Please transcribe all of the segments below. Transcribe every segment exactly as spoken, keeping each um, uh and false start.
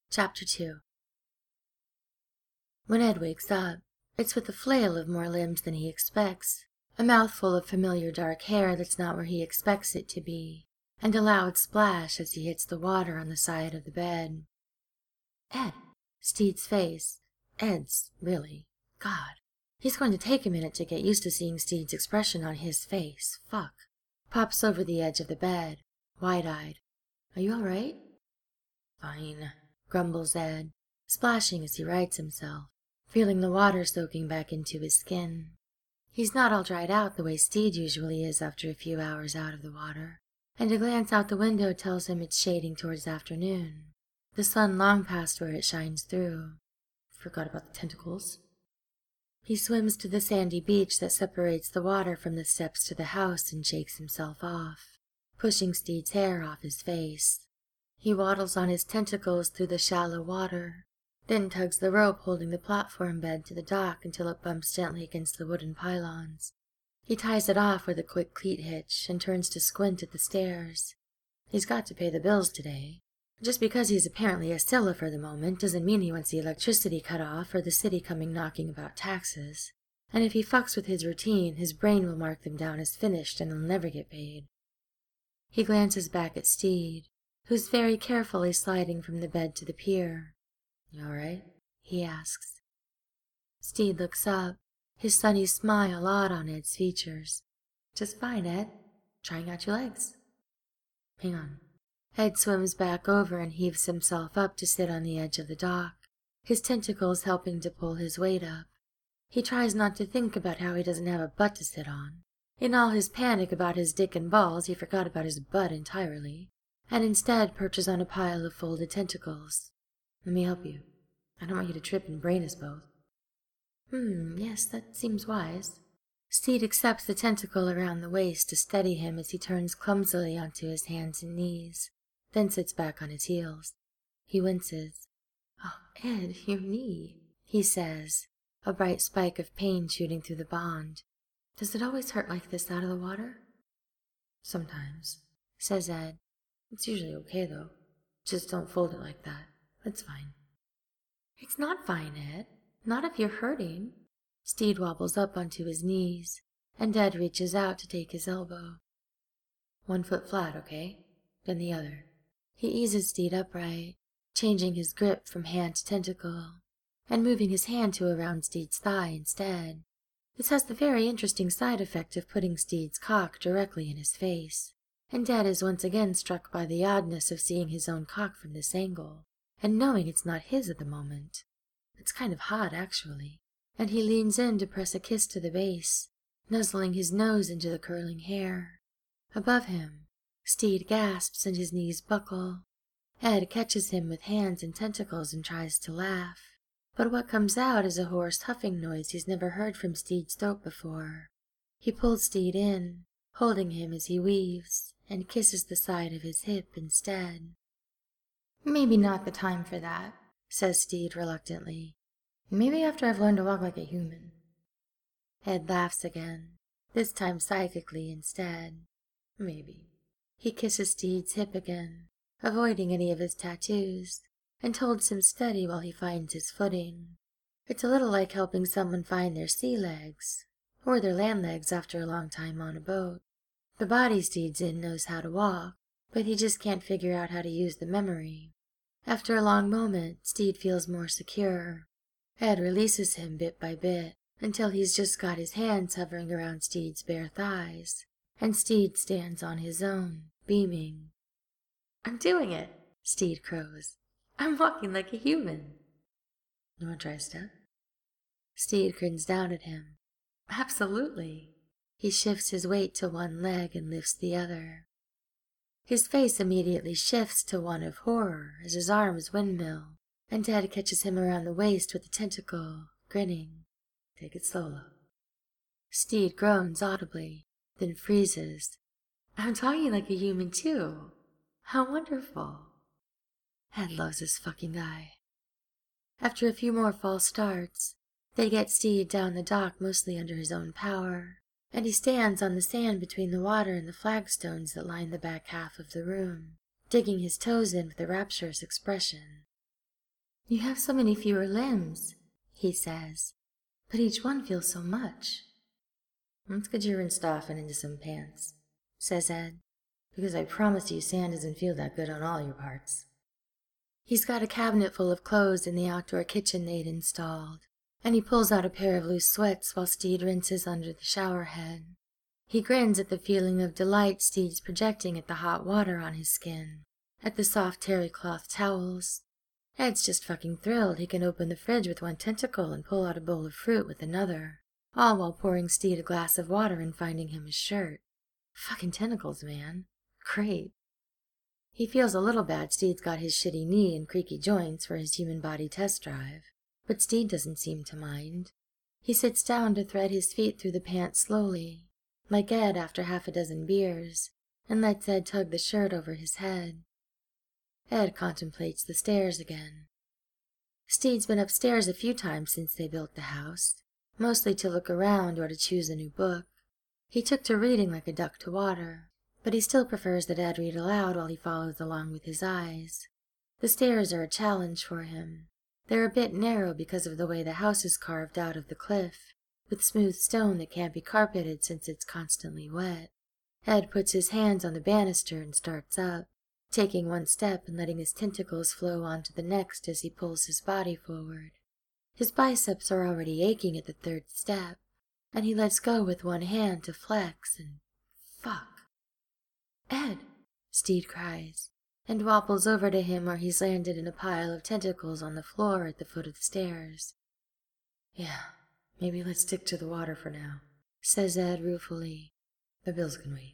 Chapter two. When Ed wakes up, it's with a flail of more limbs than he expects, a mouthful of familiar dark hair that's not where he expects it to be, and a loud splash as he hits the water on the side of the bed. Ed. Steed's face. Ed's, really. God. He's going to take a minute to get used to seeing Steed's expression on his face. Fuck. Pops over the edge of the bed, wide-eyed. Are you all right? Fine, grumbles Ed, splashing as he rights himself, feeling the water soaking back into his skin. He's not all dried out the way Steed usually is after a few hours out of the water, and a glance out the window tells him it's shading towards afternoon, the sun long past where it shines through. Forgot about the tentacles. He swims to the sandy beach that separates the water from the steps to the house and shakes himself off, pushing Steed's hair off his face. He waddles on his tentacles through the shallow water, then tugs the rope holding the platform bed to the dock until it bumps gently against the wooden pylons. He ties it off with a quick cleat hitch and turns to squint at the stairs. He's got to pay the bills today. Just because he's apparently a Scylla for the moment doesn't mean he wants the electricity cut off or the city coming knocking about taxes. And if he fucks with his routine, his brain will mark them down as finished and they'll never get paid. He glances back at Steed, who's very carefully sliding from the bed to the pier. You all right? He asks. Steed looks up, his sunny smile odd on Ed's features. Just fine, Ed. Trying out your legs. Hang on. Ed swims back over and heaves himself up to sit on the edge of the dock, his tentacles helping to pull his weight up. He tries not to think about how he doesn't have a butt to sit on. In all his panic about his dick and balls, he forgot about his butt entirely, and instead perches on a pile of folded tentacles. Let me help you. I don't want you to trip and brain us both. Hmm, yes, that seems wise. Steed accepts the tentacle around the waist to steady him as he turns clumsily onto his hands and knees, then sits back on his heels. He winces. Oh, Ed, your knee, he says, a bright spike of pain shooting through the bond. Does it always hurt like this out of the water? Sometimes, says Ed. It's usually okay, though. Just don't fold it like that. That's fine. It's not fine, Ed. Not if you're hurting. Steed wobbles up onto his knees, and Ed reaches out to take his elbow. One foot flat, okay? Then the other. He eases Steed upright, changing his grip from hand to tentacle, and moving his hand to around Steed's thigh instead. This has the very interesting side effect of putting Steed's cock directly in his face, and Ed is once again struck by the oddness of seeing his own cock from this angle, and knowing it's not his at the moment. It's kind of hot, actually, and he leans in to press a kiss to the base, nuzzling his nose into the curling hair. Above him, Steed gasps and his knees buckle. Ed catches him with hands and tentacles and tries to laugh, but what comes out is a hoarse huffing noise he's never heard from Steed's throat before. He pulls Steed in, holding him as he weaves, and kisses the side of his hip instead. Maybe not the time for that, says Steed reluctantly. Maybe after I've learned to walk like a human. Ed laughs again, this time psychically instead. Maybe. He kisses Steed's hip again, avoiding any of his tattoos, and holds him steady while he finds his footing. It's a little like helping someone find their sea legs, or their land legs after a long time on a boat. The body Steed's in knows how to walk, but he just can't figure out how to use the memory. After a long moment, Steed feels more secure. Ed releases him bit by bit, until he's just got his hands hovering around Steed's bare thighs, and Steed stands on his own, beaming. I'm doing it, Steed crows. I'm walking like a human. You want to try a step? Steed grins down at him. Absolutely. He shifts his weight to one leg and lifts the other. His face immediately shifts to one of horror as his arms windmill, and Ed catches him around the waist with a tentacle, grinning. Take it slow, love. Steed groans audibly, then freezes. I'm talking like a human too. How wonderful. Ed loves this fucking guy. After a few more false starts, they get Steed down the dock mostly under his own power, and he stands on the sand between the water and the flagstones that line the back half of the room, digging his toes in with a rapturous expression. You have so many fewer limbs, he says, but each one feels so much. Let's get you rinsed off and into some pants, says Ed, because I promise you sand doesn't feel that good on all your parts. He's got a cabinet full of clothes in the outdoor kitchen they'd installed, and he pulls out a pair of loose sweats while Steed rinses under the shower head. He grins at the feeling of delight Steed's projecting at the hot water on his skin, at the soft terry cloth towels. Ed's just fucking thrilled he can open the fridge with one tentacle and pull out a bowl of fruit with another, all while pouring Steed a glass of water and finding him his shirt. Fucking tentacles, man. Great. He feels a little bad Steed's got his shitty knee and creaky joints for his human body test drive, but Steed doesn't seem to mind. He sits down to thread his feet through the pants slowly, like Ed after half a dozen beers, and lets Ed tug the shirt over his head. Ed contemplates the stairs again. Steed's been upstairs a few times since they built the house, mostly to look around or to choose a new book. He took to reading like a duck to water, but he still prefers that Ed read aloud while he follows along with his eyes. The stairs are a challenge for him. They're a bit narrow because of the way the house is carved out of the cliff, with smooth stone that can't be carpeted since it's constantly wet. Ed puts his hands on the banister and starts up, taking one step and letting his tentacles flow onto the next as he pulls his body forward. His biceps are already aching at the third step, and he lets go with one hand to flex and fuck. Ed, Steed cries, and waddles over to him where he's landed in a pile of tentacles on the floor at the foot of the stairs. Yeah, maybe let's stick to the water for now, says Ed ruefully. The bills can wait.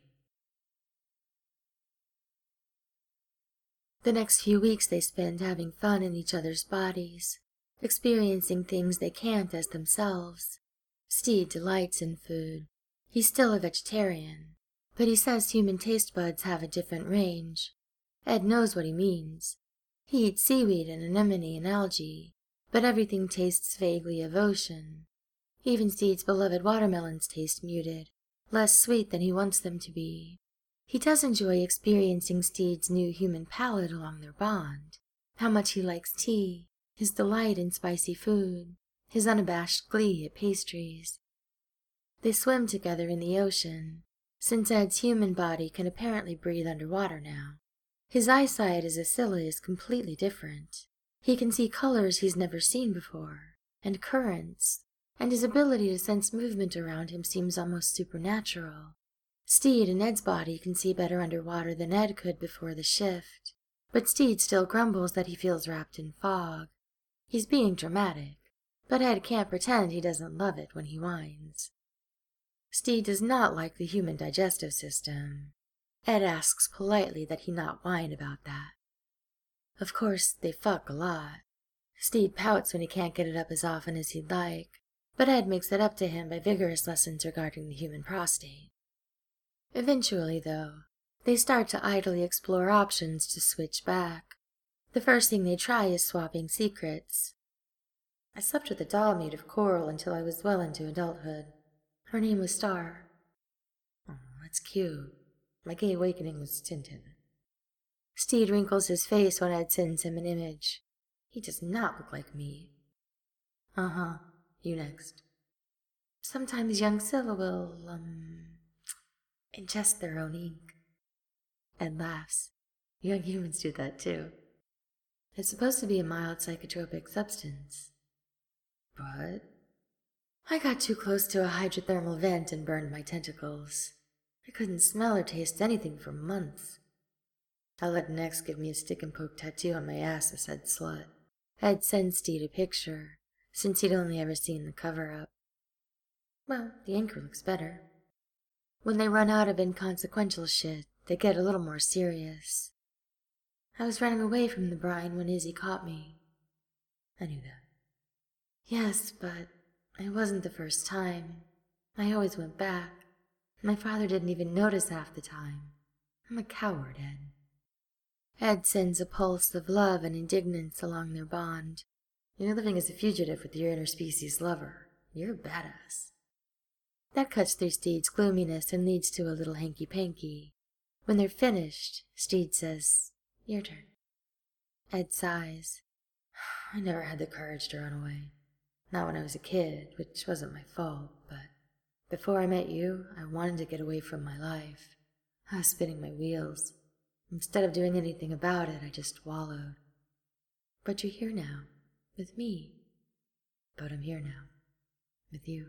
The next few weeks they spend having fun in each other's bodies, experiencing things they can't as themselves. Steed delights in food. He's still a vegetarian, but he says human taste buds have a different range. Ed knows what he means. He eats seaweed and anemone and algae, but everything tastes vaguely of ocean. Even Steed's beloved watermelons taste muted, less sweet than he wants them to be. He does enjoy experiencing Steed's new human palate along their bond, how much he likes tea, his delight in spicy food, his unabashed glee at pastries. They swim together in the ocean, since Ed's human body can apparently breathe underwater now. His eyesight as a Scylla is completely different. He can see colors he's never seen before, and currents, and his ability to sense movement around him seems almost supernatural. Steed and Ed's body can see better underwater than Ed could before the shift, but Steed still grumbles that he feels wrapped in fog. He's being dramatic, but Ed can't pretend he doesn't love it when he whines. Steed does not like the human digestive system. Ed asks politely that he not whine about that. Of course, they fuck a lot. Steed pouts when he can't get it up as often as he'd like, but Ed makes it up to him by vigorous lessons regarding the human prostate. Eventually, though, they start to idly explore options to switch back. The first thing they try is swapping secrets. I slept with a doll made of coral until I was well into adulthood. Her name was Star. Oh, that's cute. My gay awakening was Tintin. Steed wrinkles his face when Ed sends him an image. He does not look like me. Uh-huh. You next. Sometimes young Scylla will, um... ingest their own ink. Ed laughs. Young humans do that too. It's supposed to be a mild psychotropic substance. But I got too close to a hydrothermal vent and burned my tentacles. I couldn't smell or taste anything for months. I let an ex give me a stick and poke tattoo on my ass that said slut. Ed sent Steed a picture, since he'd only ever seen the cover-up. Well, the anchor looks better. When they run out of inconsequential shit, they get a little more serious. I was running away from the brine when Izzy caught me. I knew that. Yes, but it wasn't the first time. I always went back. My father didn't even notice half the time. I'm a coward, Ed. Ed sends a pulse of love and indignance along their bond. You're living as a fugitive with your interspecies lover. You're a badass. That cuts through Steed's gloominess and leads to a little hanky-panky. When they're finished, Steed says, Your turn. Ed sighs. I never had the courage to run away. Not when I was a kid, which wasn't my fault, but before I met you, I wanted to get away from my life. I was spinning my wheels. Instead of doing anything about it, I just wallowed. But you're here now, with me. But I'm here now, with you.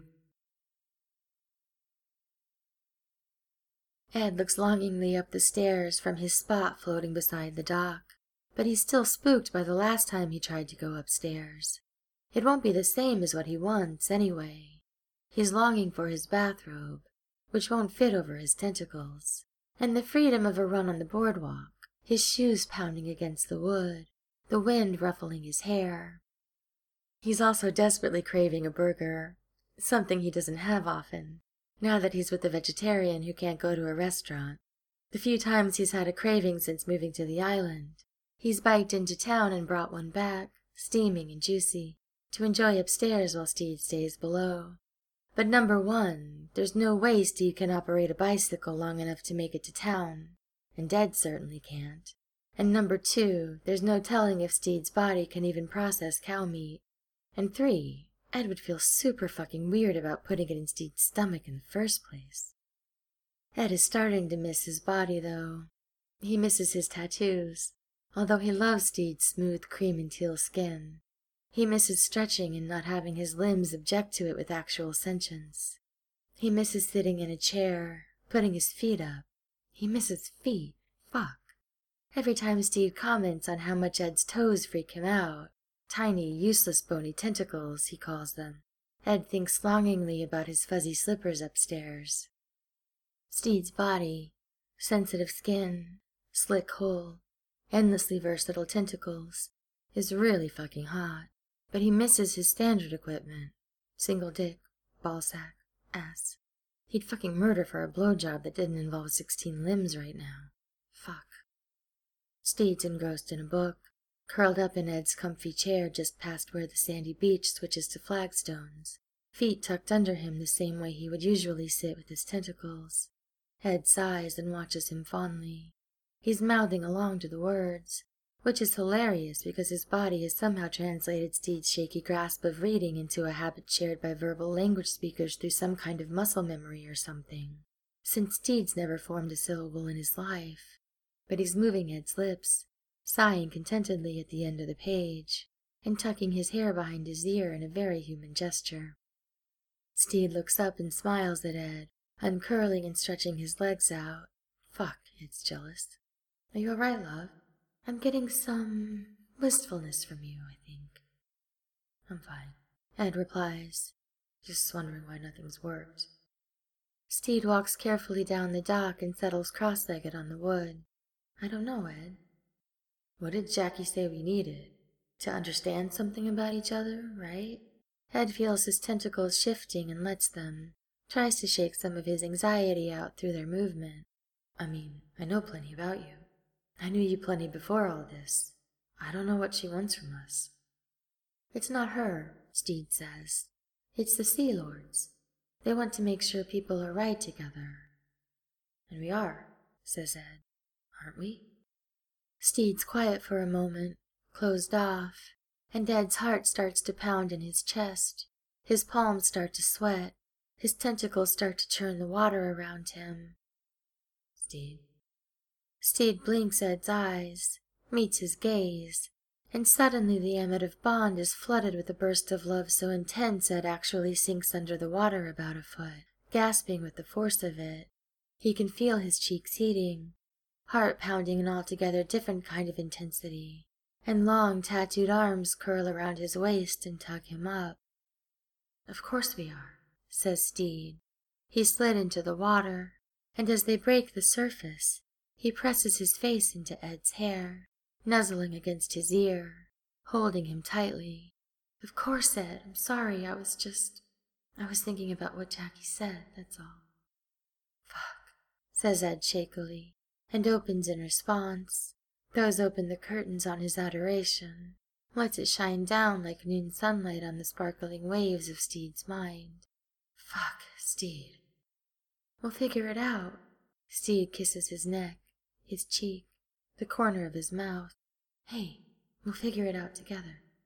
Ed looks longingly up the stairs from his spot floating beside the dock, but he's still spooked by the last time he tried to go upstairs. It won't be the same as what he wants, anyway. He's longing for his bathrobe, which won't fit over his tentacles, and the freedom of a run on the boardwalk, his shoes pounding against the wood, the wind ruffling his hair. He's also desperately craving a burger, something he doesn't have often, now that he's with a vegetarian who can't go to a restaurant. The few times he's had a craving since moving to the island, he's biked into town and brought one back, steaming and juicy, to enjoy upstairs while Steed stays below. But number one, there's no way Steed can operate a bicycle long enough to make it to town, and Ed certainly can't. And number two, there's no telling if Steed's body can even process cow meat. And three, Ed would feel super fucking weird about putting it in Steed's stomach in the first place. Ed is starting to miss his body, though. He misses his tattoos, although he loves Steed's smooth cream and teal skin. He misses stretching and not having his limbs object to it with actual sentience. He misses sitting in a chair, putting his feet up. He misses feet. Fuck. Every time Steed comments on how much Ed's toes freak him out, tiny, useless bony tentacles, he calls them, Ed thinks longingly about his fuzzy slippers upstairs. Steed's body, sensitive skin, slick hull, endlessly versatile tentacles, is really fucking hot. But he misses his standard equipment. Single dick, ball sack, ass. He'd fucking murder for a blowjob that didn't involve sixteen limbs right now. Fuck. Steed's engrossed in a book, curled up in Ed's comfy chair just past where the sandy beach switches to flagstones, feet tucked under him the same way he would usually sit with his tentacles. Ed sighs and watches him fondly. He's mouthing along to the words, which is hilarious because his body has somehow translated Steed's shaky grasp of reading into a habit shared by verbal language speakers through some kind of muscle memory or something, since Steed's never formed a syllable in his life. But he's moving Ed's lips, sighing contentedly at the end of the page, and tucking his hair behind his ear in a very human gesture. Steed looks up and smiles at Ed, uncurling and stretching his legs out. Fuck, Ed's jealous. Are you all right, love? I'm getting some wistfulness from you, I think. I'm fine, Ed replies, just wondering why nothing's worked. Steed walks carefully down the dock and settles cross-legged on the wood. I don't know, Ed. What did Jackie say we needed? To understand something about each other, right? Ed feels his tentacles shifting and lets them, tries to shake some of his anxiety out through their movement. I mean, I know plenty about you. I knew you plenty before all this. I don't know what she wants from us. It's not her, Steed says. It's the Sea Lords. They want to make sure people are right together. And we are, says Ed. Aren't we? Steed's quiet for a moment, closed off, and Ed's heart starts to pound in his chest. His palms start to sweat. His tentacles start to churn the water around him. Steed. Steed blinks Ed's eyes, meets his gaze, and suddenly the amative bond is flooded with a burst of love so intense Ed actually sinks under the water about a foot, gasping with the force of it. He can feel his cheeks heating, heart pounding an altogether different kind of intensity, and long tattooed arms curl around his waist and tug him up. Of course we are, says Steed. He slid into the water, and as they break the surface, he presses his face into Ed's hair, nuzzling against his ear, holding him tightly. Of course, Ed, I'm sorry, I was just... I was thinking about what Jackie said, that's all. Fuck, says Ed shakily, and opens in response, throws open the curtains on his adoration, lets it shine down like noon sunlight on the sparkling waves of Steed's mind. Fuck, Steed. We'll figure it out. Steed kisses his neck, his cheek, the corner of his mouth. Hey, we'll figure it out together.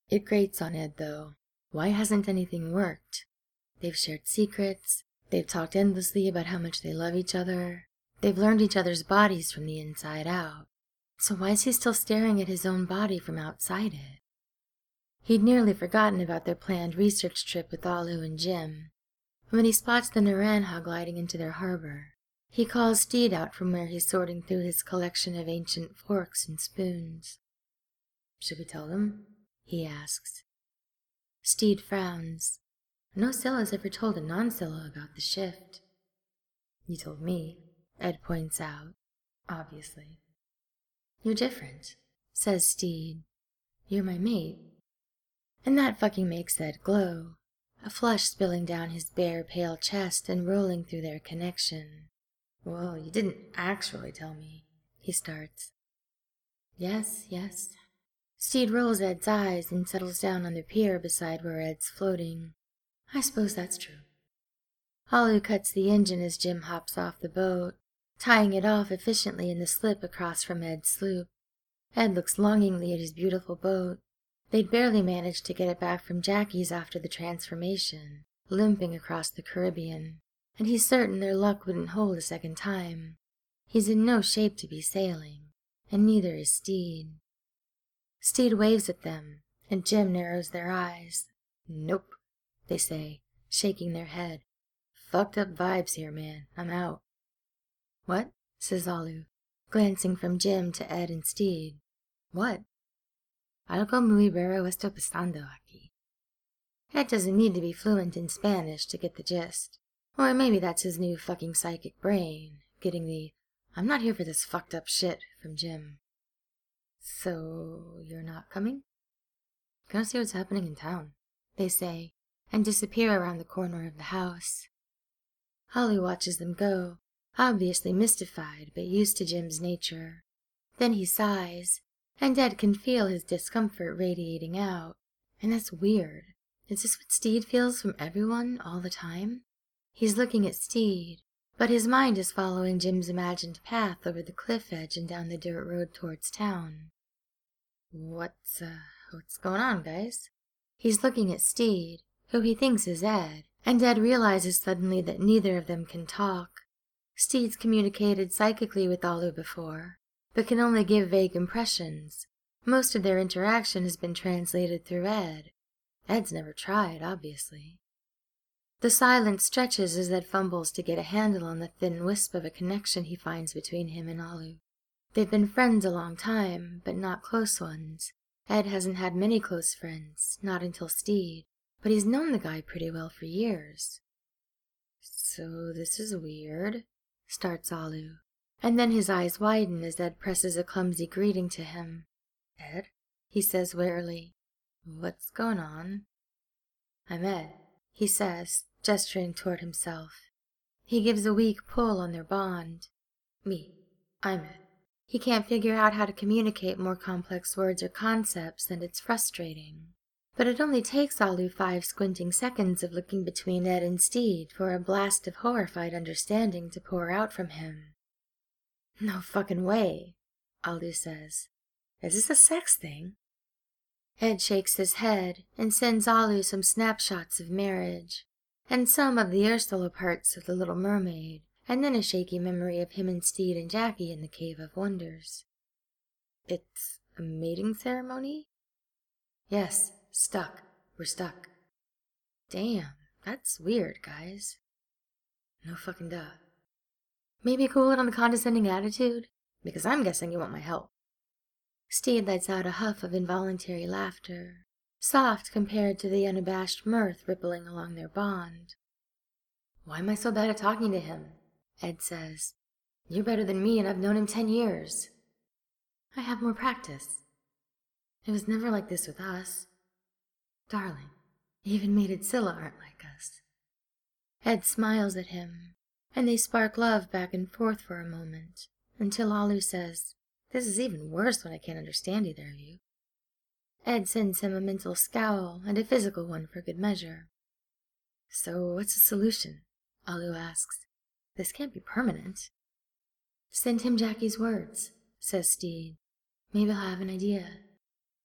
It grates on Ed, though. Why hasn't anything worked? They've shared secrets. They've talked endlessly about how much they love each other. They've learned each other's bodies from the inside out. So why is he still staring at his own body from outside it? He'd nearly forgotten about their planned research trip with Alu and Jim. When he spots the Naranjo gliding into their harbor, he calls Steed out from where he's sorting through his collection of ancient forks and spoons. "Should we tell them?" he asks. Steed frowns. No Scylla's ever told a non-Scylla about the shift. "You told me," Ed points out. "Obviously." "You're different," says Steed. "You're my mate." And that fucking makes Ed glow, a flush spilling down his bare, pale chest and rolling through their connection. "Well, you didn't actually tell me," he starts. "Yes, yes." Steed rolls Ed's eyes and settles down on the pier beside where Ed's floating. "I suppose that's true." Alu cuts the engine as Jim hops off the boat, tying it off efficiently in the slip across from Ed's sloop. Ed looks longingly at his beautiful boat. They'd barely managed to get it back from Jackie's after the transformation, limping across the Caribbean, and he's certain their luck wouldn't hold a second time. He's in no shape to be sailing, and neither is Steed. Steed waves at them, and Jim narrows their eyes. "Nope," they say, shaking their head. "Fucked up vibes here, man. I'm out." "What?" says Alu, glancing from Jim to Ed and Steed. "What?" "Algo muy raro esto pasando aquí." Ed doesn't need to be fluent in Spanish to get the gist. Or maybe that's his new fucking psychic brain, getting the "I'm not here for this fucked up shit" from Jim. "So you're not coming?" "Gonna see what's happening in town," they say, and disappear around the corner of the house. Holly watches them go, obviously mystified but used to Jim's nature. Then he sighs, and Ed can feel his discomfort radiating out. And that's weird. Is this what Steed feels from everyone all the time? He's looking at Steed, but his mind is following Jim's imagined path over the cliff edge and down the dirt road towards town. What's, uh, what's going on, guys? He's looking at Steed, who he thinks is Ed, and Ed realizes suddenly that neither of them can talk. Steed's communicated psychically with Alu before, but can only give vague impressions. Most of their interaction has been translated through Ed. Ed's never tried, obviously. The silence stretches as Ed fumbles to get a handle on the thin wisp of a connection he finds between him and Alu. They've been friends a long time, but not close ones. Ed hasn't had many close friends, not until Steed, but he's known the guy pretty well for years. "So this is weird," starts Alu, and then his eyes widen as Ed presses a clumsy greeting to him. "Ed?" he says warily. "What's going on?" "I'm Ed," he says, gesturing toward himself. He gives a weak pull on their bond. "Me, I'm Ed." He can't figure out how to communicate more complex words or concepts, and it's frustrating. But it only takes Alu five squinting seconds of looking between Ed and Steed for a blast of horrified understanding to pour out from him. "No fucking way," Alu says. "Is this a sex thing?" Ed shakes his head and sends Alu some snapshots of marriage, and some of the Ursula parts of The Little Mermaid, and then a shaky memory of him and Steed and Jackie in the Cave of Wonders. "It's a mating ceremony?" "Yes, stuck. We're stuck." "Damn, that's weird, guys." "No fucking duh." "Maybe cool it on the condescending attitude? Because I'm guessing you want my help." Steed lets out a huff of involuntary laughter, soft compared to the unabashed mirth rippling along their bond. "Why am I so bad at talking to him?" Ed says. "You're better than me, and I've known him ten years. "I have more practice. It was never like this with us. Darling, even mated Scylla aren't like us." Ed smiles at him, and they spark love back and forth for a moment, until Alu says, "This is even worse when I can't understand either of you." Ed sends him a mental scowl and a physical one for good measure. "So what's the solution?" Alu asks. "This can't be permanent." "Send him Jackie's words," says Steed. "Maybe he'll have an idea."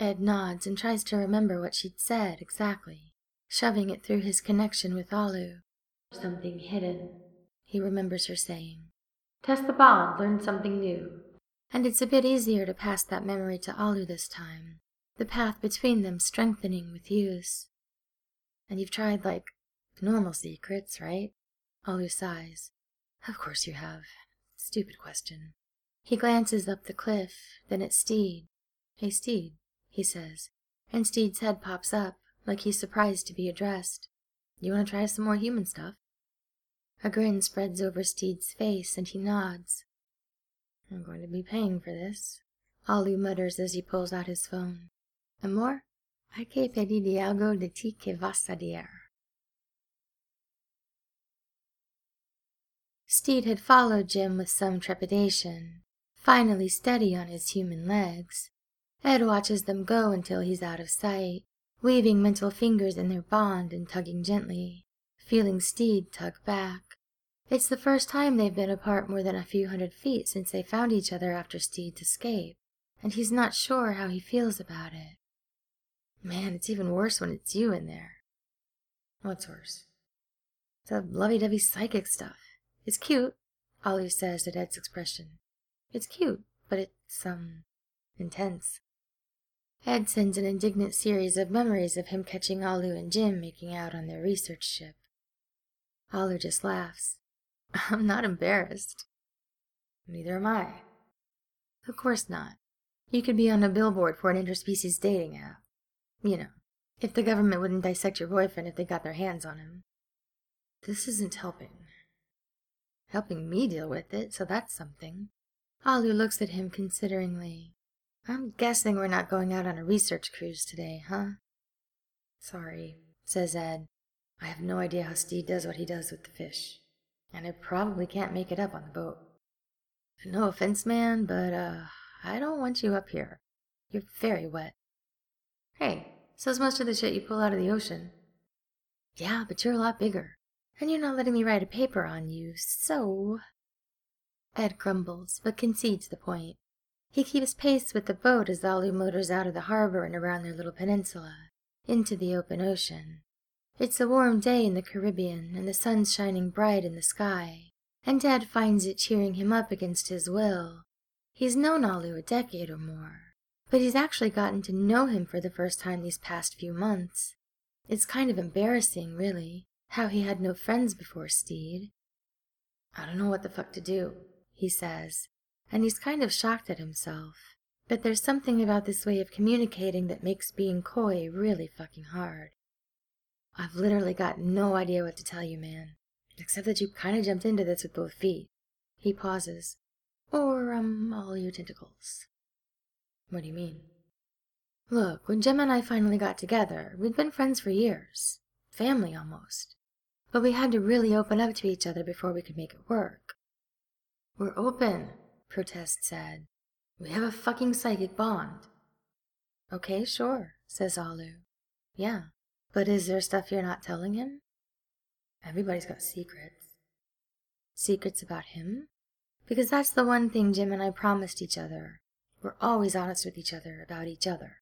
Ed nods and tries to remember what she'd said exactly, shoving it through his connection with Alu. Something hidden, he remembers her saying. Test the bond, learn something new. And it's a bit easier to pass that memory to Alu this time, the path between them strengthening with use. And you've tried, like, normal secrets, right? Alu sighs. Of course you have. Stupid question. He glances up the cliff, then at Steed. Hey, Steed, he says, and Steed's head pops up, like he's surprised to be addressed. You want to try some more human stuff? A grin spreads over Steed's face, and he nods. I'm going to be paying for this, Alu mutters as he pulls out his phone. Amor, hay que pedir algo de ti que vas a dir. Steed had followed Jim with some trepidation, finally steady on his human legs. Ed watches them go until he's out of sight, weaving mental fingers in their bond and tugging gently, feeling Steed tug back. It's the first time they've been apart more than a few hundred feet since they found each other after Steed's escape, and he's not sure how he feels about it. Man, it's even worse when it's you in there. What's worse? The lovey-dovey psychic stuff. It's cute, Alu says at Ed's expression. It's cute, but it's, um, intense. Ed sends an indignant series of memories of him catching Alu and Jim making out on their research ship. Alu just laughs. I'm not embarrassed. Neither am I. Of course not. You could be on a billboard for an interspecies dating app. You know, if the government wouldn't dissect your boyfriend if they got their hands on him. This isn't helping. Helping me deal with it, so that's something. Alu looks at him consideringly. I'm guessing we're not going out on a research cruise today, huh? Sorry, says Ed. I have no idea how Steed does what he does with the fish. And I probably can't make it up on the boat. No offense, man, but, uh, I don't want you up here. You're very wet. Hey, so's most of the shit you pull out of the ocean. Yeah, but you're a lot bigger. And you're not letting me write a paper on you, so... Ed grumbles, but concedes the point. He keeps pace with the boat as Alu motors out of the harbor and around their little peninsula, into the open ocean. It's a warm day in the Caribbean, and the sun's shining bright in the sky, and Ed finds it cheering him up against his will. He's known Alu a decade or more, but he's actually gotten to know him for the first time these past few months. It's kind of embarrassing, really, how he had no friends before Steed. I don't know what the fuck to do, he says, and he's kind of shocked at himself. But there's something about this way of communicating that makes being coy really fucking hard. I've literally got no idea what to tell you, man, except that you kind of jumped into this with both feet. He pauses. Or, um, all your tentacles. What do you mean? Look, when Jim and I finally got together, we'd been friends for years. Family, almost. But we had to really open up to each other before we could make it work. We're open, protests Ed. We have a fucking psychic bond. Okay, sure, says Alu. Yeah, but is there stuff you're not telling him? Everybody's got secrets. Secrets about him? Because that's the one thing Jim and I promised each other. We're always honest with each other about each other.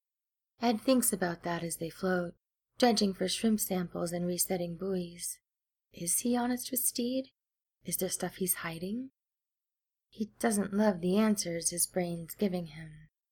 Ed thinks about that as they float, dredging for shrimp samples and resetting buoys. Is he honest with Steed? Is there stuff he's hiding? He doesn't love the answers his brain's giving him.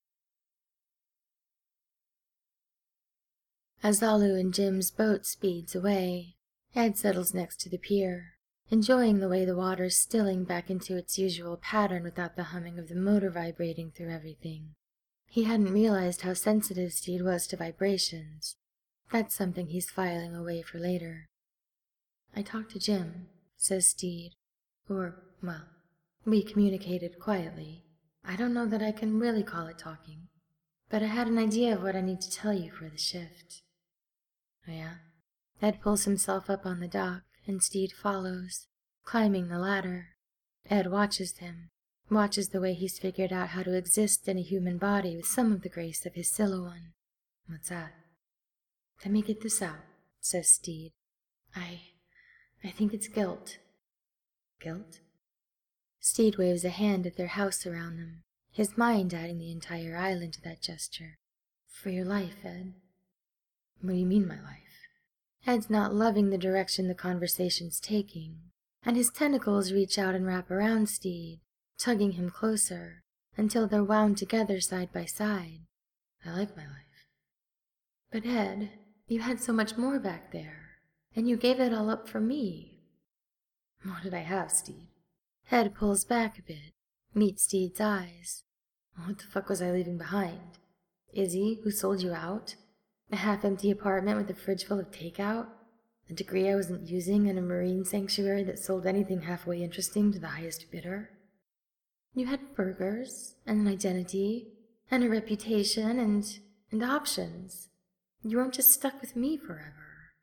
As Alu and Jim's boat speeds away, Ed settles next to the pier, enjoying the way the water's stilling back into its usual pattern without the humming of the motor vibrating through everything. He hadn't realized how sensitive Steed was to vibrations. That's something he's filing away for later. I talked to Jim, says Steed. Or, well, we communicated quietly. I don't know that I can really call it talking, but I had an idea of what I need to tell you for the shift. Oh yeah? Ed pulls himself up on the dock, and Steed follows, climbing the ladder. Ed watches him, watches the way he's figured out how to exist in a human body with some of the grace of his Silouan. What's that? Let me get this out, says Steed. I... I think it's guilt. Guilt? Steed waves a hand at their house around them, his mind adding the entire island to that gesture. For your life, Ed. What do you mean, my life? Ed's not loving the direction the conversation's taking, and his tentacles reach out and wrap around Steed, tugging him closer, until they're wound together side by side. I like my life. But Ed, you had so much more back there, and you gave it all up for me. What did I have, Steed? Ed pulls back a bit, meets Steed's eyes. What the fuck was I leaving behind? Izzy, who sold you out? A half-empty apartment with a fridge full of takeout? A degree I wasn't using and a marine sanctuary that sold anything halfway interesting to the highest bidder? You had burgers, and an identity, and a reputation, and, and options. You weren't just stuck with me forever.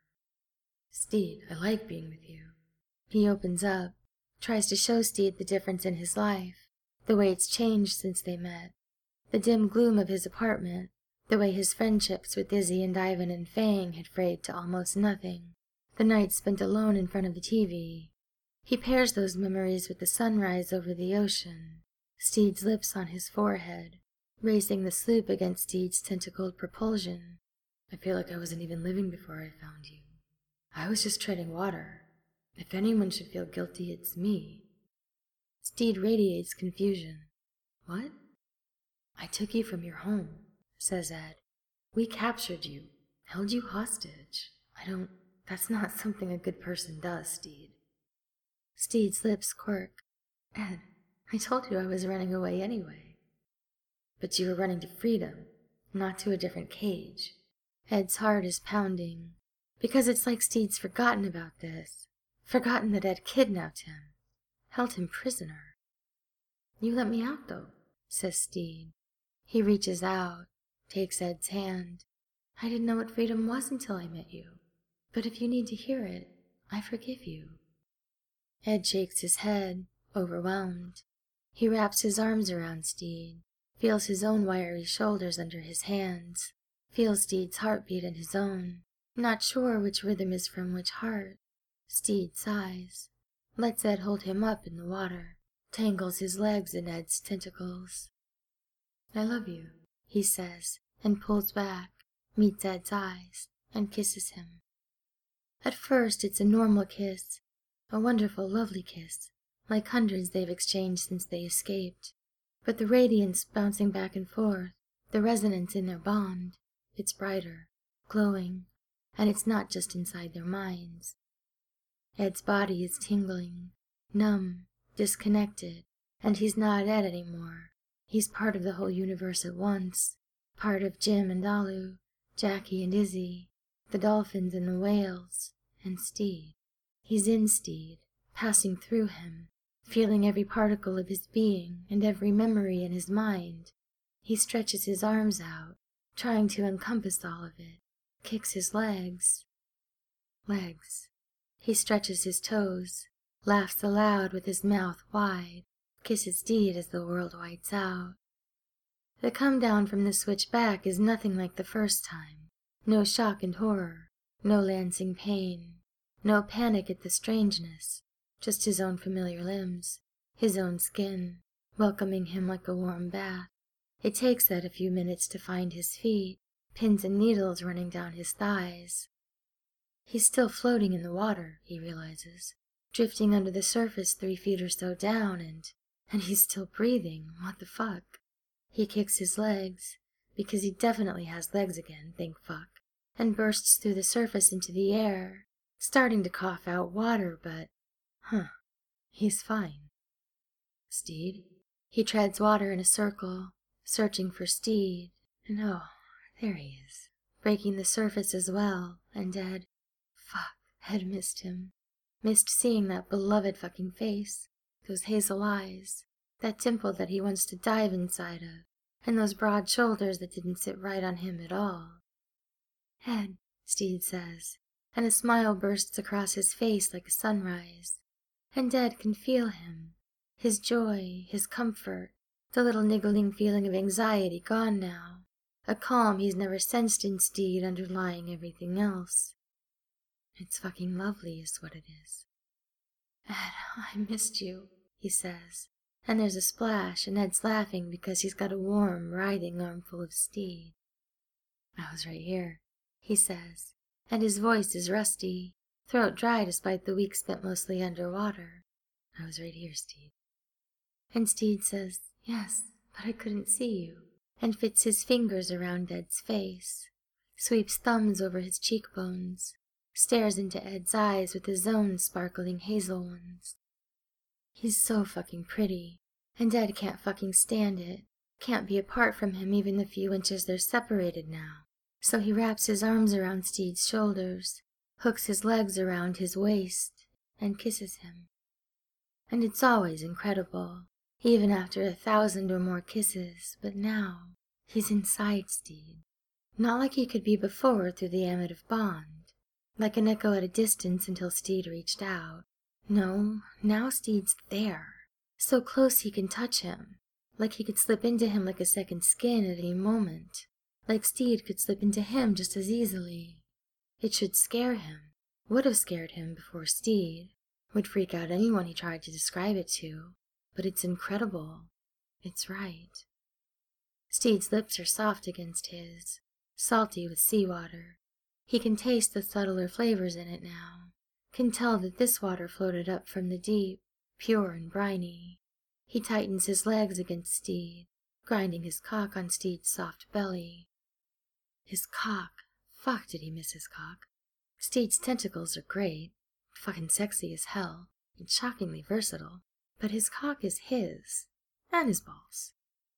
Steed, I like being with you. He opens up, tries to show Steed the difference in his life, the way it's changed since they met, the dim gloom of his apartment, the way his friendships with Izzy and Ivan and Fang had frayed to almost nothing, the nights spent alone in front of the T V. He pairs those memories with the sunrise over the ocean, Steed's lips on his forehead, racing the sloop against Steed's tentacled propulsion. I feel like I wasn't even living before I found you. I was just treading water. If anyone should feel guilty, it's me. Steed radiates confusion. What? I took you from your home, says Ed. We captured you, held you hostage. I don't... That's not something a good person does, Steed. Steed's lips quirk. Ed, I told you I was running away anyway. But you were running to freedom, not to a different cage. Ed's heart is pounding, because it's like Steed's forgotten about this, forgotten that Ed kidnapped him, held him prisoner. You let me out, though, says Steed. He reaches out, takes Ed's hand. I didn't know what freedom was until I met you. But if you need to hear it, I forgive you. Ed shakes his head, overwhelmed. He wraps his arms around Steed, feels his own wiry shoulders under his hands, feels Steed's heartbeat in his own, not sure which rhythm is from which heart. Steed sighs, lets Ed hold him up in the water, tangles his legs in Ed's tentacles. I love you, he says, and pulls back, meets Ed's eyes, and kisses him. At first it's a normal kiss, a wonderful, lovely kiss, like hundreds they've exchanged since they escaped. But the radiance bouncing back and forth, the resonance in their bond, it's brighter, glowing, and it's not just inside their minds. Ed's body is tingling, numb, disconnected, and he's not Ed anymore. He's part of the whole universe at once, part of Jim and Alu, Jackie and Izzy, the dolphins and the whales, and Steed. He's in Steed, passing through him, feeling every particle of his being and every memory in his mind. He stretches his arms out, trying to encompass all of it, kicks his legs. Legs. He stretches his toes, laughs aloud with his mouth wide, kisses Steed as the world whites out. The come down from the switch back is nothing like the first time. No shock and horror, no lancing pain, no panic at the strangeness, just his own familiar limbs, his own skin, welcoming him like a warm bath. It takes Ed a few minutes to find his feet, pins and needles running down his thighs. He's still floating in the water, he realizes, drifting under the surface three feet or so down, and, and he's still breathing. What the fuck? He kicks his legs, because he definitely has legs again, thank fuck, and bursts through the surface into the air, starting to cough out water, but, huh, he's fine. Steed? He treads water in a circle, searching for Steed, and oh, there he is, breaking the surface as well, and Ed, fuck, Ed missed him, missed seeing that beloved fucking face, those hazel eyes, that dimple that he wants to dive inside of, and those broad shoulders that didn't sit right on him at all. Ed, Steed says, and a smile bursts across his face like a sunrise, and Ed can feel him, his joy, his comfort, the little niggling feeling of anxiety gone now, a calm he's never sensed in Steed underlying everything else. It's fucking lovely is what it is. Ed, I missed you, he says, and there's a splash and Ed's laughing because he's got a warm, writhing armful of Steed. I was right here, he says, and his voice is rusty, throat dry despite the week spent mostly underwater. I was right here, Steed. And Steed says, yes, but I couldn't see you, and fits his fingers around Ed's face, sweeps thumbs over his cheekbones, stares into Ed's eyes with his own sparkling hazel ones. He's so fucking pretty, and Ed can't fucking stand it, can't be apart from him even the few inches they're separated now. So he wraps his arms around Steed's shoulders, hooks his legs around his waist, and kisses him. And it's always incredible, even after a thousand or more kisses, but now he's inside Steed. Not like he could be before through the amative bond, like an echo at a distance until Steed reached out. No, now Steed's there, so close he can touch him, like he could slip into him like a second skin at any moment, like Steed could slip into him just as easily. It should scare him, would have scared him before Steed, would freak out anyone he tried to describe it to, but it's incredible. It's right. Steed's lips are soft against his, salty with seawater. He can taste the subtler flavors in it now, can tell that this water floated up from the deep, pure and briny. He tightens his legs against Steed, grinding his cock on Steed's soft belly. His cock. Fuck, did he miss his cock? Steed's tentacles are great, fucking sexy as hell, and shockingly versatile, but his cock is his, and his balls.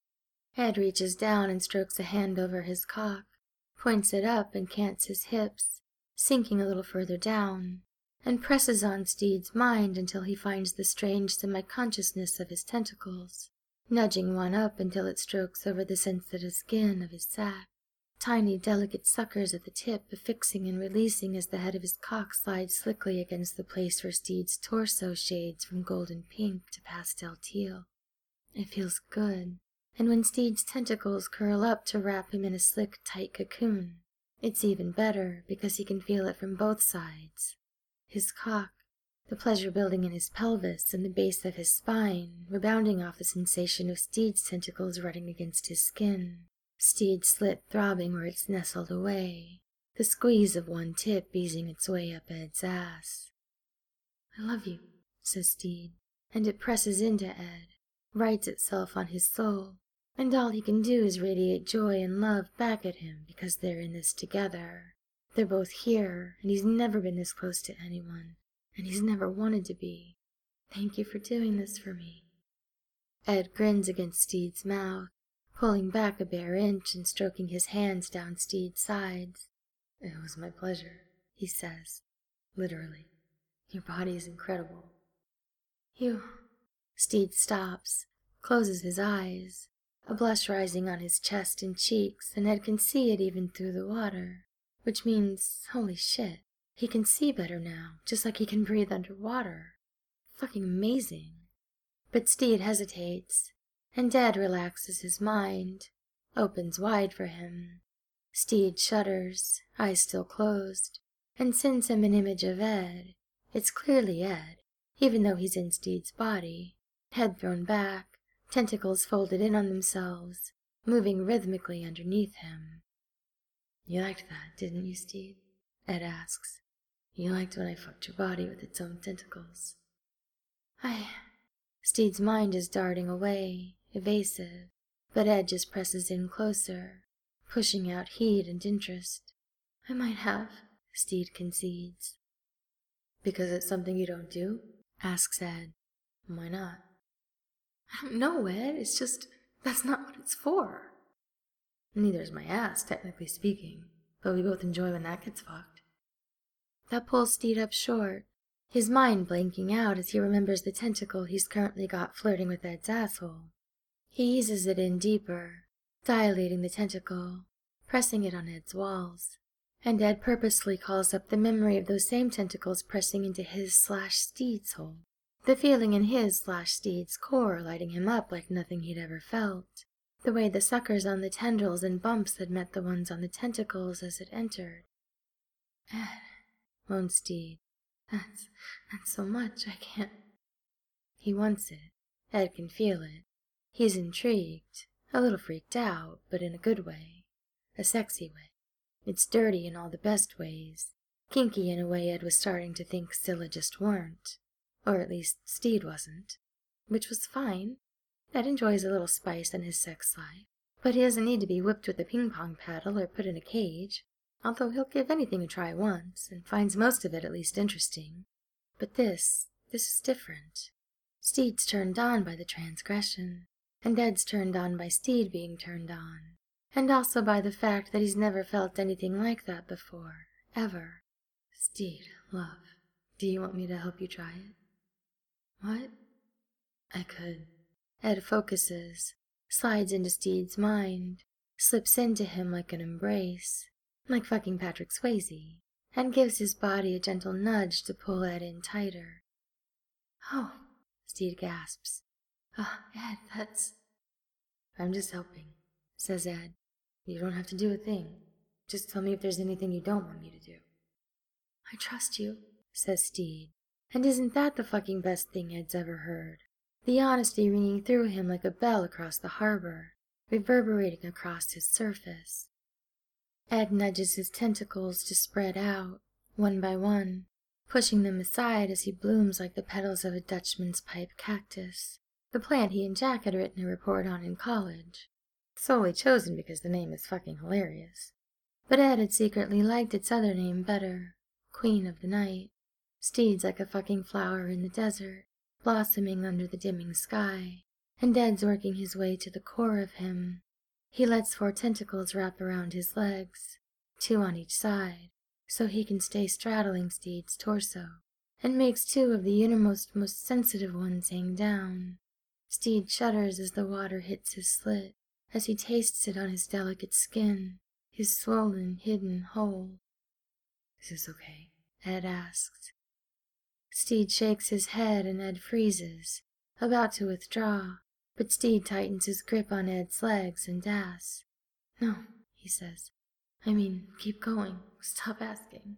Ed reaches down and strokes a hand over his cock, points it up and cants his hips, sinking a little further down, and presses on Steed's mind until he finds the strange semi-consciousness of his tentacles, nudging one up until it strokes over the sensitive skin of his sack. Tiny, delicate suckers at the tip affixing and releasing as the head of his cock slides slickly against the place where Steed's torso shades from golden pink to pastel teal. It feels good, and when Steed's tentacles curl up to wrap him in a slick, tight cocoon, it's even better because he can feel it from both sides. His cock, the pleasure building in his pelvis and the base of his spine, rebounding off the sensation of Steed's tentacles running against his skin. Steed's slit throbbing where it's nestled away, the squeeze of one tip easing its way up Ed's ass. I love you, says Steed, and it presses into Ed, writes itself on his soul, and all he can do is radiate joy and love back at him because they're in this together. They're both here, and he's never been this close to anyone, and he's never wanted to be. Thank you for doing this for me. Ed grins against Steed's mouth, pulling back a bare inch and stroking his hands down Steed's sides. It was my pleasure, he says, literally. Your body is incredible. You... Steed stops, closes his eyes, a blush rising on his chest and cheeks, and Ed can see it even through the water, which means, holy shit, he can see better now, just like he can breathe underwater. Fucking amazing. But Steed hesitates, and Ed relaxes his mind, opens wide for him. Steed shudders, eyes still closed, and sends him an image of Ed. It's clearly Ed, even though he's in Steed's body, head thrown back, tentacles folded in on themselves, moving rhythmically underneath him. You liked that, didn't you, Steed? Ed asks. You liked when I fucked your body with its own tentacles. I... Steed's mind is darting away, evasive, but Ed just presses in closer, pushing out heat and interest. I might have, Steed concedes. Because it's something you don't do? Asks Ed. Why not? I don't know, Ed. It's just, that's not what it's for. Neither's my ass, technically speaking, but we both enjoy when that gets fucked. That pulls Steed up short, his mind blanking out as he remembers the tentacle he's currently got flirting with Ed's asshole. He eases it in deeper, dilating the tentacle, pressing it on Ed's walls, and Ed purposely calls up the memory of those same tentacles pressing into his slash Steed's hole, the feeling in his slash Steed's core lighting him up like nothing he'd ever felt, the way the suckers on the tendrils and bumps had met the ones on the tentacles as it entered. Ed, moaned Steed. That's, that's so much, I can't... He wants it. Ed can feel it. He's intrigued, a little freaked out, but in a good way, a sexy way. It's dirty in all the best ways, kinky in a way Ed was starting to think Scylla just weren't. Or at least Steed wasn't. Which was fine. Ed enjoys a little spice in his sex life, but he doesn't need to be whipped with a ping-pong paddle or put in a cage, although he'll give anything a try once, and finds most of it at least interesting. But this, this is different. Steed's turned on by the transgression, and Ed's turned on by Steed being turned on, and also by the fact that he's never felt anything like that before, ever. Steed, love, do you want me to help you try it? What? I could. Ed focuses, slides into Steed's mind, slips into him like an embrace, like fucking Patrick Swayze, and gives his body a gentle nudge to pull Ed in tighter. Oh, Steed gasps. Ah, uh, Ed, that's... I'm just helping, says Ed. You don't have to do a thing. Just tell me if there's anything you don't want me to do. I trust you, says Steed. And isn't that the fucking best thing Ed's ever heard? The honesty ringing through him like a bell across the harbor, reverberating across his surface. Ed nudges his tentacles to spread out, one by one, pushing them aside as he blooms like the petals of a Dutchman's pipe cactus, the plant he and Jack had written a report on in college. Solely chosen because the name is fucking hilarious. But Ed had secretly liked its other name better, Queen of the Night. Steed's like a fucking flower in the desert, blossoming under the dimming sky, and Ed's working his way to the core of him. He lets four tentacles wrap around his legs, two on each side, so he can stay straddling Steed's torso, and makes two of the innermost, most sensitive ones hang down. Steed shudders as the water hits his slit, as he tastes it on his delicate skin, his swollen, hidden hole. Is this okay? Ed asks. Steed shakes his head and Ed freezes, about to withdraw, but Steed tightens his grip on Ed's legs and asks. No, he says. I mean, keep going. Stop asking.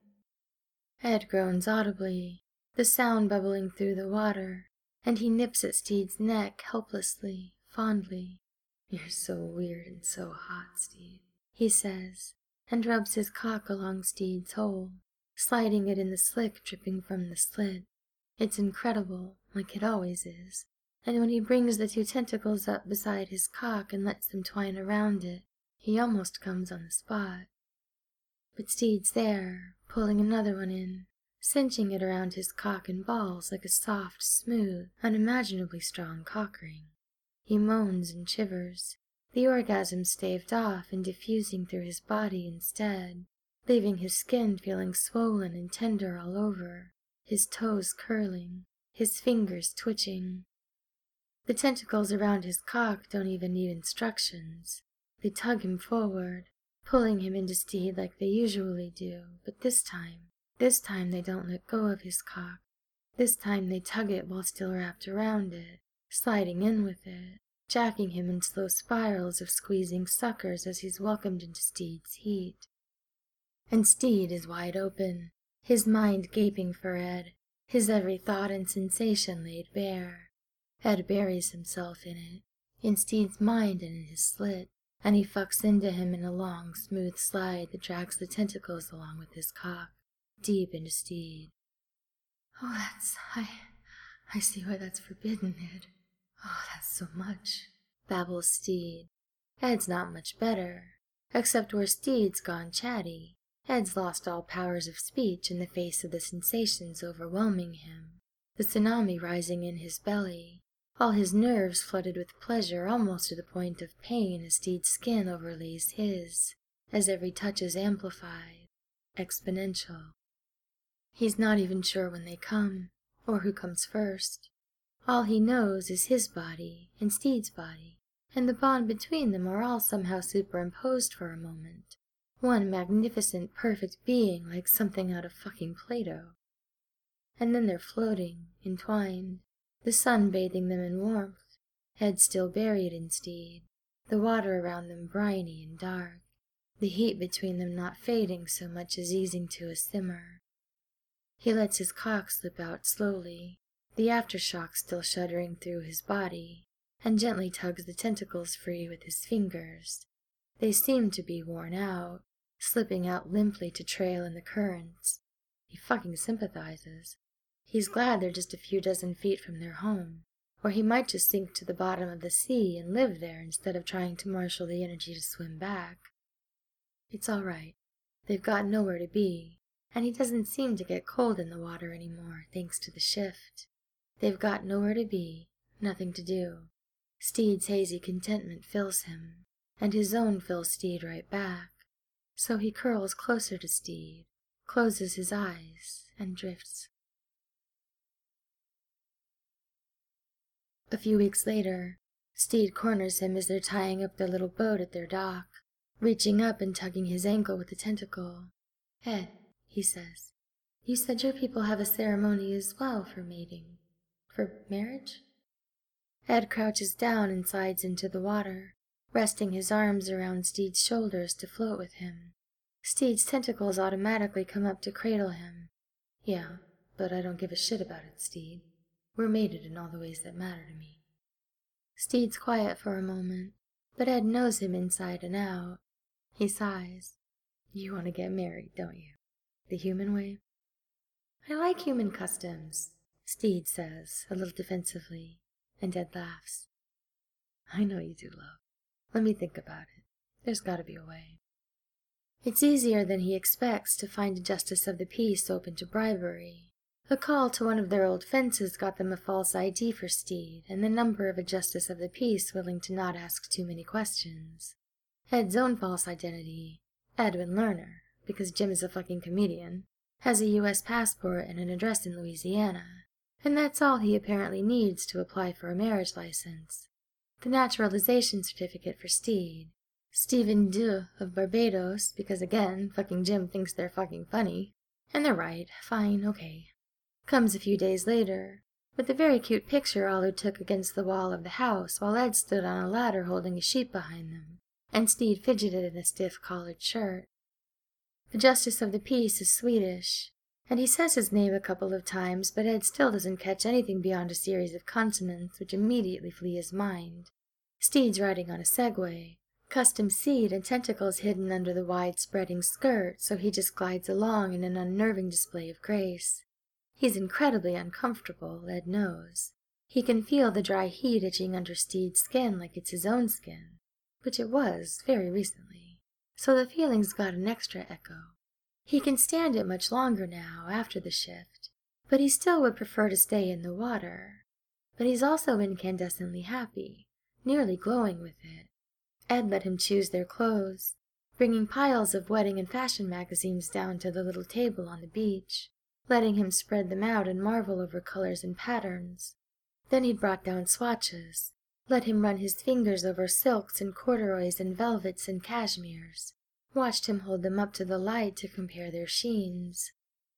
Ed groans audibly, the sound bubbling through the water, and he nips at Steed's neck helplessly, fondly. You're so weird and so hot, Steed, he says, and rubs his cock along Steed's hole, sliding it in the slick dripping from the slit. It's incredible, like it always is, and when he brings the two tentacles up beside his cock and lets them twine around it, he almost comes on the spot. But Steed's there, pulling another one in, cinching it around his cock and balls like a soft, smooth, unimaginably strong cock ring. He moans and shivers, the orgasm staved off and diffusing through his body instead, leaving his skin feeling swollen and tender all over, his toes curling, his fingers twitching. The tentacles around his cock don't even need instructions. They tug him forward, pulling him into Steed like they usually do, but this time, this time they don't let go of his cock. This time they tug it while still wrapped around it, sliding in with it, jacking him in slow spirals of squeezing suckers as he's welcomed into Steed's heat. And Steed is wide open, his mind gaping for Ed, his every thought and sensation laid bare. Ed buries himself in it, in Steed's mind and in his slit, and he fucks into him in a long, smooth slide that drags the tentacles along with his cock, deep into Steed. Oh, that's... I... I see why that's forbidden, Ed. Oh, that's so much, babbles Steed. Ed's not much better, except where Steed's gone chatty. Ed's lost all powers of speech in the face of the sensations overwhelming him, the tsunami rising in his belly, all his nerves flooded with pleasure almost to the point of pain as Steed's skin overlays his, as every touch is amplified, exponential. He's not even sure when they come, or who comes first. All he knows is his body and Steed's body, and the bond between them are all somehow superimposed for a moment. One magnificent, perfect being like something out of fucking Plato. And then they're floating, entwined, the sun bathing them in warmth, Ed still buried in Steed, the water around them briny and dark, the heat between them not fading so much as easing to a simmer. He lets his cock slip out slowly, the aftershock still shuddering through his body, and gently tugs the tentacles free with his fingers. They seem to be worn out, slipping out limply to trail in the currents. He fucking sympathizes. He's glad they're just a few dozen feet from their home, or he might just sink to the bottom of the sea and live there instead of trying to marshal the energy to swim back. It's all right. They've got nowhere to be, and he doesn't seem to get cold in the water anymore, thanks to the shift. They've got nowhere to be, nothing to do. Steed's hazy contentment fills him, and his own fills Steed right back. So he curls closer to Steed, closes his eyes, and drifts. A few weeks later, Steed corners him as they're tying up their little boat at their dock, reaching up and tugging his ankle with a tentacle. "Ed," he says, "you said your people have a ceremony as well for mating. For marriage?" Ed crouches down and slides into the water, resting his arms around Steed's shoulders to float with him. Steed's tentacles automatically come up to cradle him. "Yeah, but I don't give a shit about it, Steed. We're mated in all the ways that matter to me." Steed's quiet for a moment, but Ed knows him inside and out. He sighs. "You want to get married, don't you? The human way?" "I like human customs," Steed says, a little defensively, and Ed laughs. "I know you do, love. Let me think about it. There's got to be a way." It's easier than he expects to find a justice of the peace open to bribery. A call to one of their old fences got them a false I D for Steed, and the number of a justice of the peace willing to not ask too many questions. Ed's own false identity, Edwin Lerner, because Jim is a fucking comedian, has a U S passport and an address in Louisiana, and that's all he apparently needs to apply for a marriage license. The naturalization certificate for Steed, Stephen Deux of Barbados, because again, fucking Jim thinks they're fucking funny, and they're right, fine, okay, comes a few days later, with a very cute picture Alu took against the wall of the house while Ed stood on a ladder holding a sheep behind them, and Steed fidgeted in a stiff collared shirt. The justice of the peace is Swedish, and he says his name a couple of times, but Ed still doesn't catch anything beyond a series of consonants which immediately flee his mind. Steed's riding on a Segway, custom seat and tentacles hidden under the wide-spreading skirt, so he just glides along in an unnerving display of grace. He's incredibly uncomfortable, Ed knows. He can feel the dry heat itching under Steed's skin like it's his own skin, which it was very recently, so the feeling's got an extra echo. He can stand it much longer now, after the shift, but he still would prefer to stay in the water. But he's also incandescently happy, nearly glowing with it. Ed let him choose their clothes, bringing piles of wedding and fashion magazines down to the little table on the beach, letting him spread them out and marvel over colors and patterns. Then he'd brought down swatches, let him run his fingers over silks and corduroys and velvets and cashmeres, watched him hold them up to the light to compare their sheens.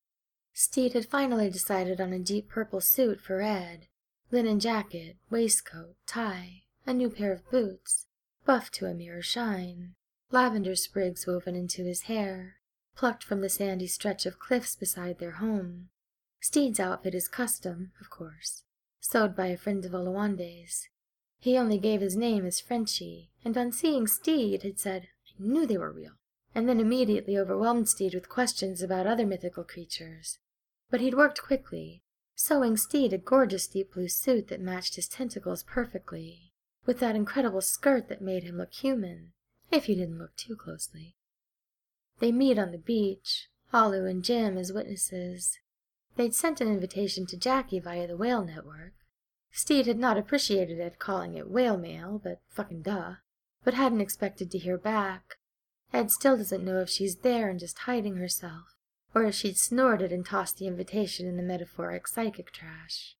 Steed had finally decided on a deep purple suit for Ed, linen jacket, waistcoat, tie, a new pair of boots, buff to a mirror shine, lavender sprigs woven into his hair, plucked from the sandy stretch of cliffs beside their home. Steed's outfit is custom, of course, sewed by a friend of Oluwande's. He only gave his name as Frenchie, and on seeing Steed had said, "I knew they were real," and then immediately overwhelmed Steed with questions about other mythical creatures. But he'd worked quickly, sewing Steed a gorgeous deep blue suit that matched his tentacles perfectly, with that incredible skirt that made him look human, if you didn't look too closely. They meet on the beach, Alu and Jim as witnesses. They'd sent an invitation to Jackie via the Whale Network. Steed had not appreciated Ed calling it whale mail, but fucking duh, but hadn't expected to hear back. Ed still doesn't know if she's there and just hiding herself, or if she'd snorted and tossed the invitation in the metaphoric psychic trash.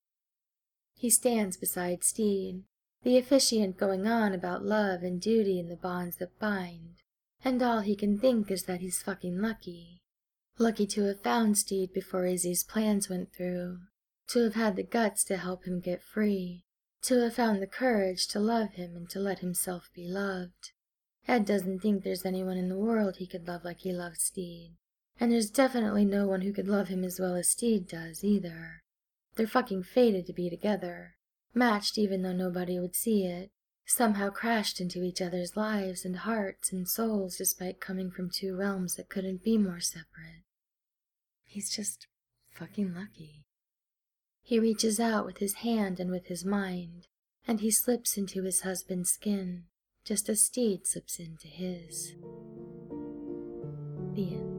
He stands beside Steed, the officiant going on about love and duty and the bonds that bind, and all he can think is that he's fucking lucky. Lucky to have found Steed before Izzy's plans went through, to have had the guts to help him get free, to have found the courage to love him and to let himself be loved. Ed doesn't think there's anyone in the world he could love like he loves Steed, and there's definitely no one who could love him as well as Steed does, either. They're fucking fated to be together, matched even though nobody would see it, somehow crashed into each other's lives and hearts and souls despite coming from two realms that couldn't be more separate. He's just fucking lucky. He reaches out with his hand and with his mind, and he slips into his husband's skin, just as Steed slips into his. The end.